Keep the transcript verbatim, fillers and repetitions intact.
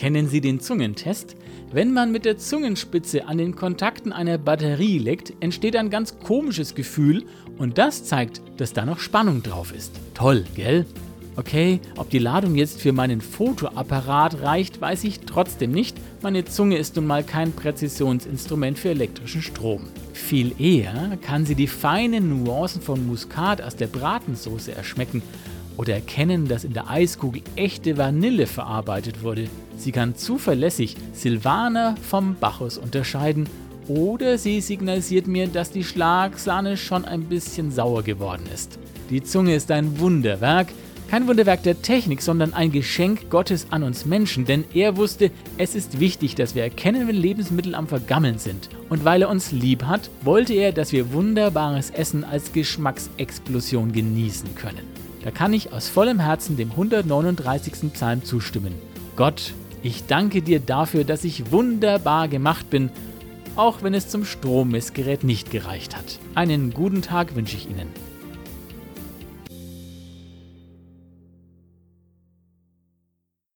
Kennen Sie den Zungentest? Wenn man mit der Zungenspitze an den Kontakten einer Batterie leckt, entsteht ein ganz komisches Gefühl und das zeigt, dass da noch Spannung drauf ist. Toll, gell? Okay, ob die Ladung jetzt für meinen Fotoapparat reicht, weiß ich trotzdem nicht. Meine Zunge ist nun mal kein Präzisionsinstrument für elektrischen Strom. Viel eher kann sie die feinen Nuancen von Muskat aus der Bratensoße erschmecken oder erkennen, dass in der Eiskugel echte Vanille verarbeitet wurde. Sie kann zuverlässig Silvaner vom Bacchus unterscheiden oder sie signalisiert mir, dass die Schlagsahne schon ein bisschen sauer geworden ist. Die Zunge ist ein Wunderwerk. Kein Wunderwerk der Technik, sondern ein Geschenk Gottes an uns Menschen, denn er wusste, es ist wichtig, dass wir erkennen, wenn Lebensmittel am Vergammeln sind. Und weil er uns lieb hat, wollte er, dass wir wunderbares Essen als Geschmacksexplosion genießen können. Da kann ich aus vollem Herzen dem hundertneununddreißigsten Psalm zustimmen. Gott, ich danke dir dafür, dass ich wunderbar gemacht bin, auch wenn es zum Strommessgerät nicht gereicht hat. Einen guten Tag wünsche ich Ihnen.